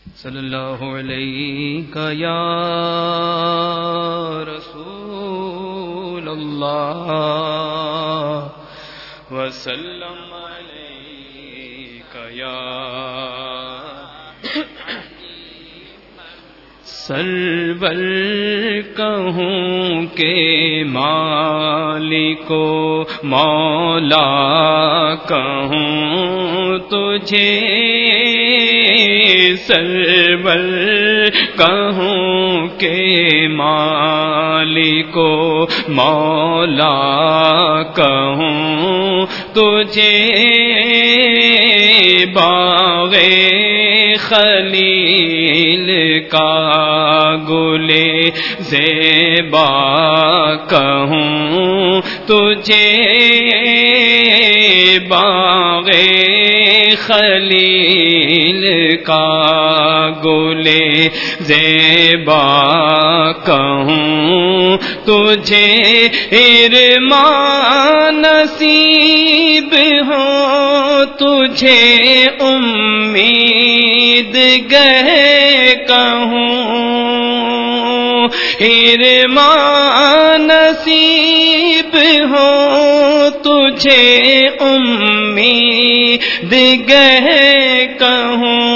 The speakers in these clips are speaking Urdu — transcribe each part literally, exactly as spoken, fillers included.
صلی اللہ علیہ یا رسول اللہ وسلم علیک یا سرور کہوں کہ مالک و مولا کہوں تجھے، سرور کہوں کہ مالک و مولا کہوں تجھے، باغ خلیل کا گلے زیبا کہوں تجھے، باغ خلیل کا گلے زیبا کہوں تجھے، ارمان نصیب ہو تجھے امید گہے کہوں، ارمان نصیب ہو تجھے امید گہے کہوں،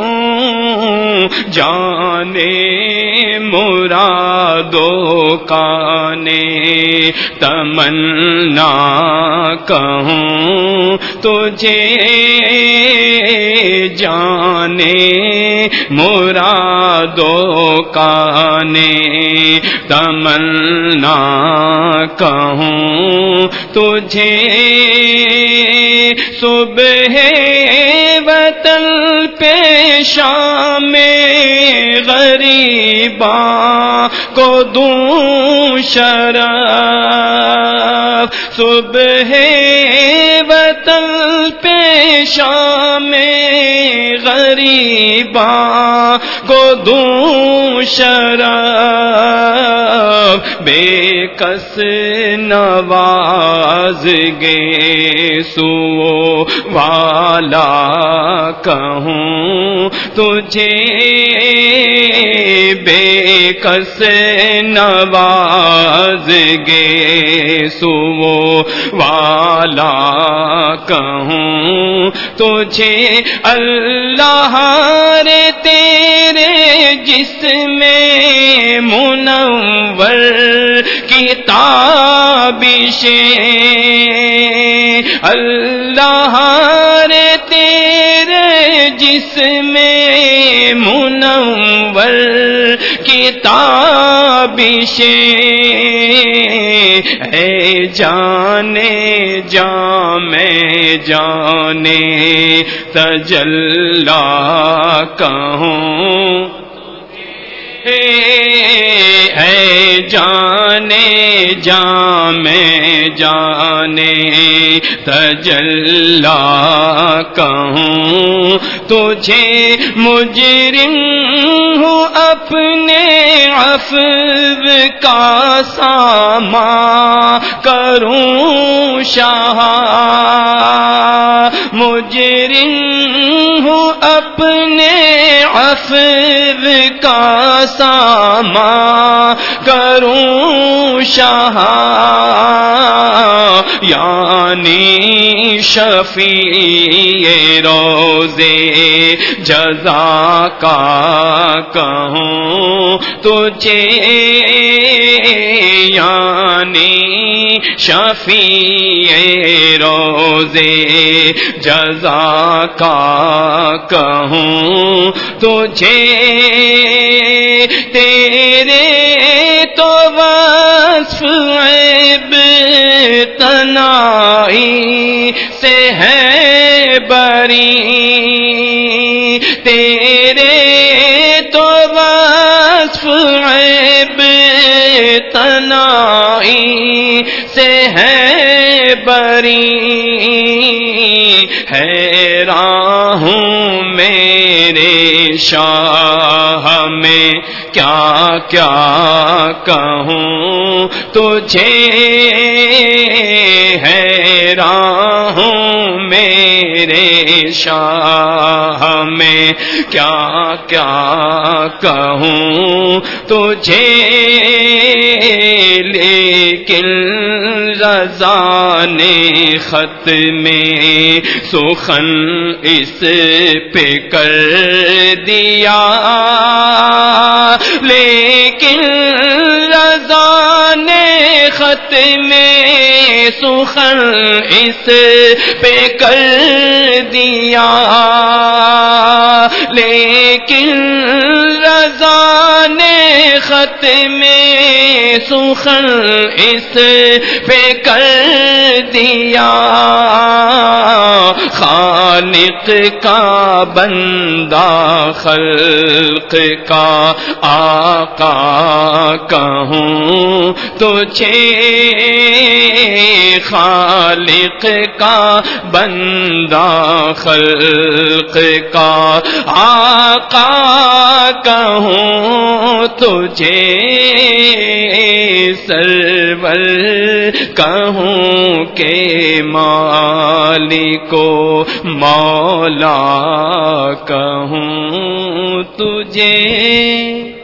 جانے مرادوں کا نے تمنا کہوں تجھے، جانے مرادوں کا نے تمنا کہوں تجھے، صبح وطن پہ شام غریباں کو دوں شرف، صبح وطن پہ شام غریباں کو دوں شرف، بے کس نواز گے سو والا کہوں تجھے، بے کس نواز گے سو والا کہوں تجھے، اللہ رے تیرے جسم منور کی تابشیں، اللہ رے تیرے جسم منور کی تابشیں، اے جانے جاں میں جانے تجلی کہوں، اے جانے جاں میں جانے تجلی کہوں تجھے، مجرم ہوں اپنے عفو کا سامان کروں شاہ، مجرم ہوں اپنے عفو کا سامان کروں شاہ، یعنی شفیع روزے جزا کا کہوں تجھے، یعنی شفیع روزے جزا کا کہوں تجھے، تیرے تو وصف عیب تنائی سے ہے بری، تیرے تو وصف عیب تنائی سے ہے بری، حیران ہوں میرے شاہ میں کیا کیا کہوں تجھے، حیران ہوں میرے شاہ میں کیا کیا کہوں تجھے، لیکن رضا نے خط میں سخن اس پہ کر دیا، لیکن رضا نے خط میں سخن اس پہ کر دیا، لیکن رضا نے خط میں سخن اس پہ کر دیا، خالق کا بندہ خلق کا آقا کہوں تجھے، خالق کا بندہ خلق کا آقا کہوں تجھے، سرور کہوں کہ مالکو مولا کہوں تجھے۔